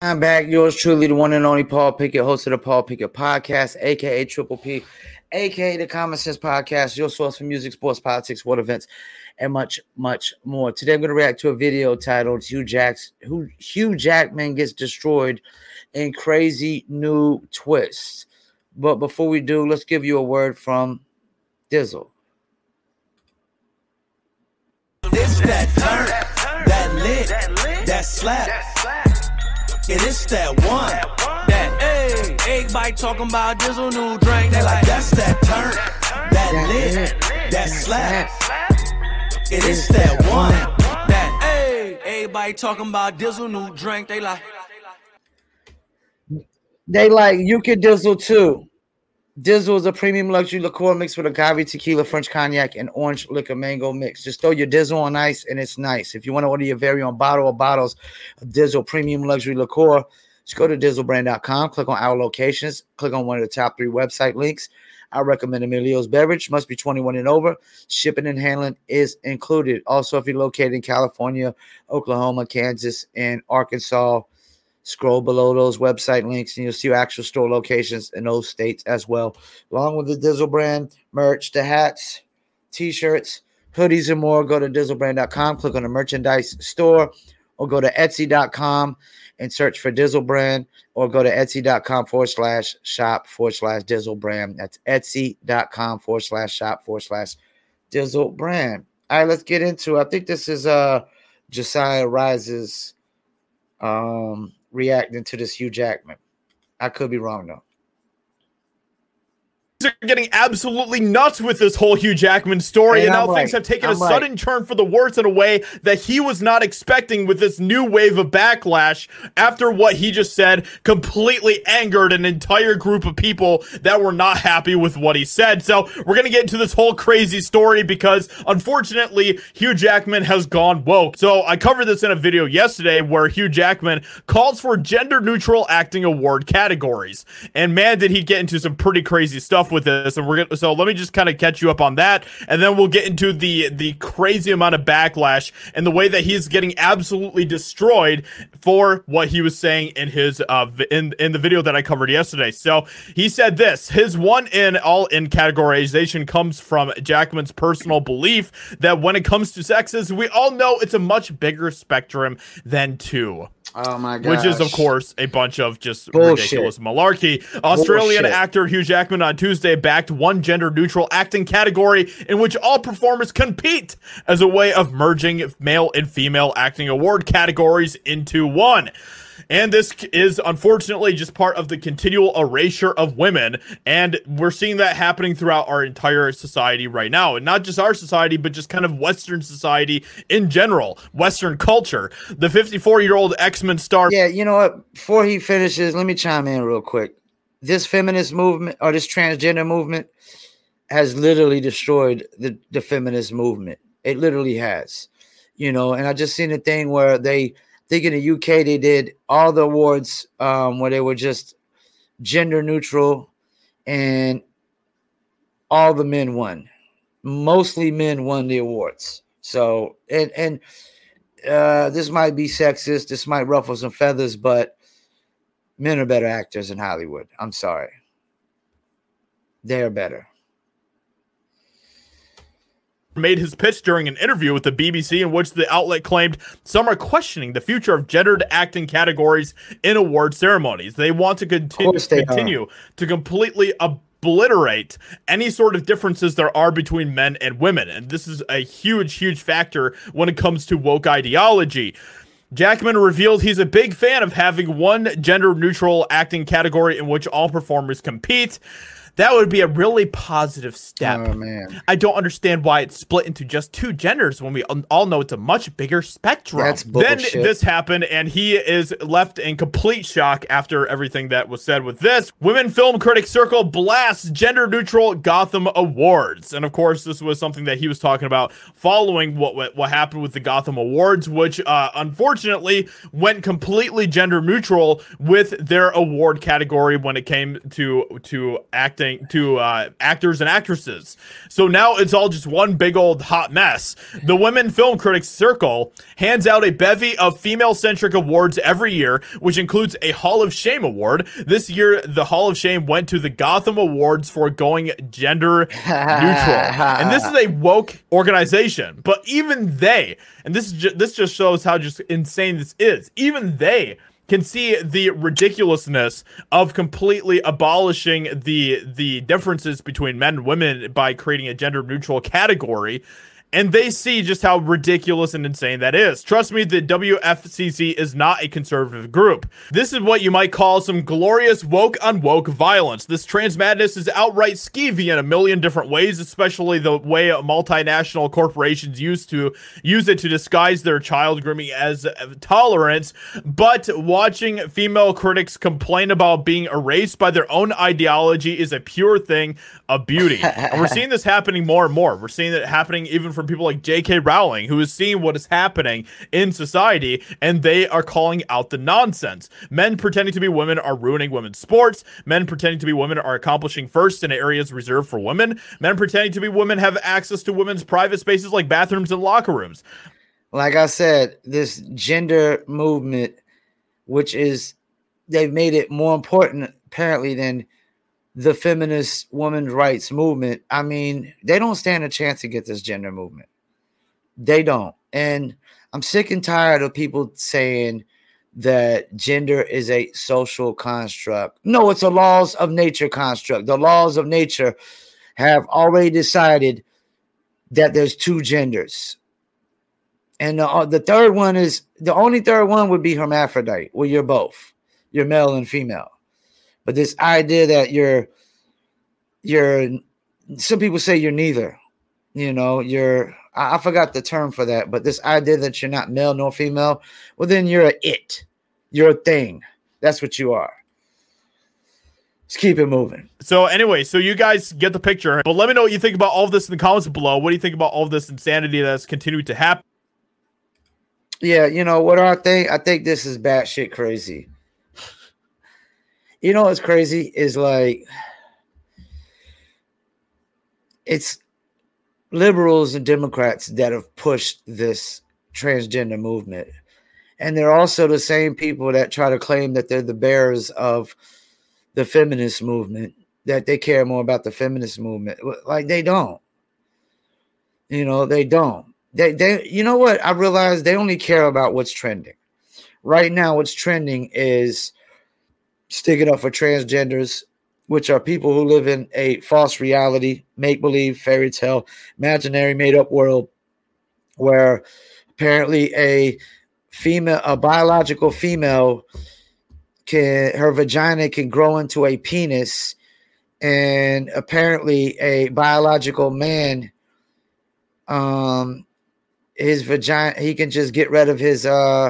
I'm back. Yours truly, the one and only Paul Pickett, host of the Paul Pickett Podcast, aka Triple P, aka the Common Sense Podcast, your source for music, sports, politics, world events, and much, much more. Today, I'm going to react to a video titled Hugh Jackman Gets Destroyed in Crazy New Twist. But before we do, let's give you a word from Dizzle. It's that turn, that lit, that slap. It is that one, that everybody talking about Dizzle new drink. They like, that's that turn, that lit, that slap. It is that one, that everybody talking about Dizzle new drink. They like you can Dizzle too. Dizzle is a premium luxury liqueur mixed with agave, tequila, French cognac, and orange liquor mango mix. Just throw your Dizzle on ice, and it's nice. If you want to order your very own bottle or bottles of Dizzle premium luxury liqueur, just go to DizzleBrand.com, click on our locations, click on one of the top 3 website links. I recommend Emilio's Beverage. Must be 21 and over. Shipping and handling is included. Also, if you're located in California, Oklahoma, Kansas, and Arkansas, scroll below those website links and you'll see actual store locations in those states as well. Along with the Dizzle brand merch, the hats, t-shirts, hoodies, and more, go to DizzleBrand.com, click on the merchandise store, or go to Etsy.com and search for Dizzle brand, or go to Etsy.com/shop/Dizzle brand. That's Etsy.com/shop/Dizzle brand. All right, let's get into it. I think this is Josiah Rice's reacting to this Hugh Jackman. I could be wrong though. Are getting absolutely nuts with this whole Hugh Jackman story, and now things have taken a sudden turn for the worse in a way that he was not expecting, with this new wave of backlash after what he just said completely angered an entire group of people that were not happy with what he said. So we're going to get into this whole crazy story because unfortunately Hugh Jackman has gone woke. So I covered this in a video yesterday where Hugh Jackman calls for gender neutral acting award categories, and man, did he get into some pretty crazy stuff with this. And so let me just kind of catch you up on that, and then we'll get into the crazy amount of backlash and the way that he's getting absolutely destroyed for what he was saying in his in the video that I covered yesterday. So he said this: his one in all in categorization comes from Jackman's personal belief that when it comes to sexes, we all know it's a much bigger spectrum than two. Oh my god! Which is, of course, a bunch of just bullshit. Ridiculous malarkey. Australian actor Hugh Jackman on Tuesday backed one gender-neutral acting category in which all performers compete as a way of merging male and female acting award categories into one. And this is unfortunately just part of the continual erasure of women. And we're seeing that happening throughout our entire society right now. And not just our society, but just kind of Western society in general, Western culture. The 54-year-old X-Men star. Yeah, you know what? Before he finishes, let me chime in real quick. This feminist movement, or this transgender movement, has literally destroyed the feminist movement. It literally has. You know, and I just seen a thing where I think in the UK they did all the awards where they were just gender neutral, and all the men won. Mostly men won the awards. So and this might be sexist, this might ruffle some feathers, but men are better actors in Hollywood. I'm sorry. They're better. Made his pitch during an interview with the BBC in which the outlet claimed some are questioning the future of gendered acting categories in award ceremonies. They want to continue to completely obliterate any sort of differences there are between men and women. And this is a huge, huge factor when it comes to woke ideology. Jackman revealed he's a big fan of having one gender-neutral acting category in which all performers compete. That would be a really positive step. Oh, man. I don't understand why it's split into just two genders when we all know it's a much bigger spectrum. That's bullshit. Then this happened, and he is left in complete shock after everything that was said with this. Women Film Critics Circle blasts gender-neutral Gotham Awards. And, of course, this was something that he was talking about following what happened with the Gotham Awards, which, unfortunately, went completely gender-neutral with their award category when it came to acting actors and actresses. So now it's all just one big old hot mess. The Women Film Critics Circle hands out a bevy of female-centric awards every year, which includes a Hall of Shame award. This year, the Hall of Shame went to the Gotham Awards for going gender neutral. And this is a woke organization, but even they, and this just shows how just insane this is, even they can see the ridiculousness of completely abolishing the differences between men and women by creating a gender neutral category. And they see just how ridiculous and insane that is. Trust me, the WFCC is not a conservative group. This is what you might call some glorious woke on woke violence. This trans madness is outright skeevy in a million different ways, especially the way multinational corporations use it to disguise their child grooming as tolerance. But watching female critics complain about being erased by their own ideology is a pure thing of beauty. And we're seeing this happening more and more. We're seeing it happening even from people like J.K. Rowling, who is seeing what is happening in society, and they are calling out the nonsense. Men pretending to be women are ruining women's sports. Men pretending to be women are accomplishing firsts in areas reserved for women. Men pretending to be women have access to women's private spaces like bathrooms and locker rooms. Like I said, this gender movement, which is, they've made it more important apparently than the feminist women's rights movement. I mean, they don't stand a chance to get this gender movement. They don't. And I'm sick and tired of people saying that gender is a social construct. No, it's a laws of nature construct. The laws of nature have already decided that there's two genders. And the third one is, the only third one would be hermaphrodite, where you're both. You're male and female. But this idea that you're some people say you're neither, you know, I forgot the term for that, but this idea that you're not male nor female, well, then you're you're a thing. That's what you are. Let's keep it moving. So anyway, so you guys get the picture, but let me know what you think about all of this in the comments below. What do you think about all of this insanity that's continued to happen? Yeah, you know what I think? I think this is batshit crazy. You know what's crazy is, like, it's liberals and Democrats that have pushed this transgender movement. And they're also the same people that try to claim that they're the bearers of the feminist movement, that they care more about the feminist movement. Like, they don't. You know, they don't. They you know what? I realize they only care about what's trending. Right now, what's trending is sticking up for transgenders, which are people who live in a false reality, make-believe, fairy tale, imaginary, made-up world where apparently a biological female her vagina can grow into a penis, and apparently a biological man, his vagina, he can just get rid of his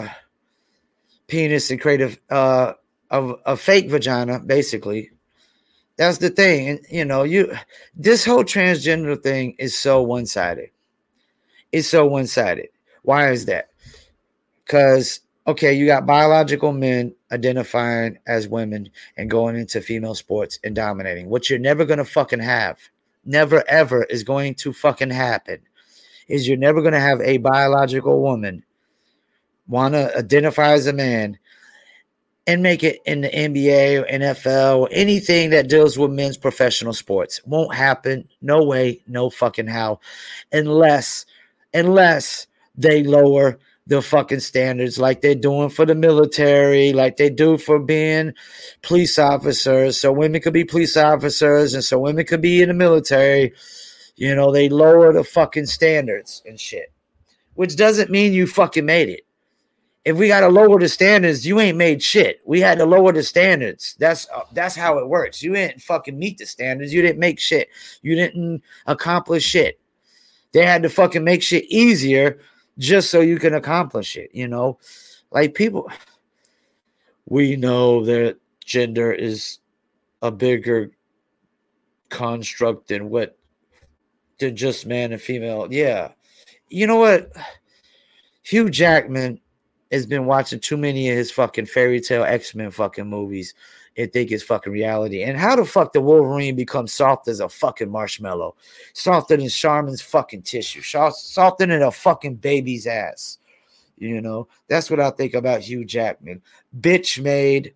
penis and create a fake vagina, basically. That's the thing. And you know, this whole transgender thing is so one-sided. It's so one-sided. Why is that? Because, okay, you got biological men identifying as women and going into female sports and dominating. What you're never going to fucking have, never ever is going to fucking happen, is you're never going to have a biological woman want to identify as a man and make it in the NBA or NFL or anything that deals with men's professional sports. Won't happen. No way, no fucking how. Unless they lower the fucking standards like they're doing for the military, like they do for being police officers. So women could be police officers and so women could be in the military. You know, they lower the fucking standards and shit, which doesn't mean you fucking made it. If we got to lower the standards, you ain't made shit. We had to lower the standards. That's how it works. You didn't fucking meet the standards. You didn't make shit. You didn't accomplish shit. They had to fucking make shit easier just so you can accomplish it, you know? Like, people, we know that gender is a bigger construct than just man and female. Yeah. You know what? Hugh Jackman has been watching too many of his fucking fairy tale X-Men fucking movies. and think it's fucking reality. And how the fuck did Wolverine become soft as a fucking marshmallow? Softer than Charmin's fucking tissue. Softer than a fucking baby's ass. You know, that's what I think about Hugh Jackman. Bitch made.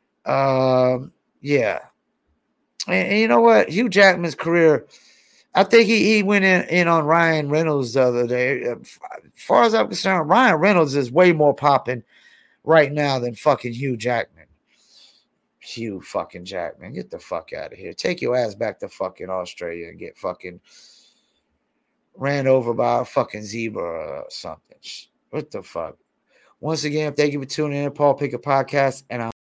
Yeah. And you know what? Hugh Jackman's career, I think he went in on Ryan Reynolds the other day. As far as I'm concerned, Ryan Reynolds is way more popping right now than fucking Hugh Jackman. Hugh fucking Jackman. Get the fuck out of here. Take your ass back to fucking Australia and get fucking ran over by a fucking zebra or something. What the fuck? Once again, thank you for tuning in to Paul Pickett Podcast, and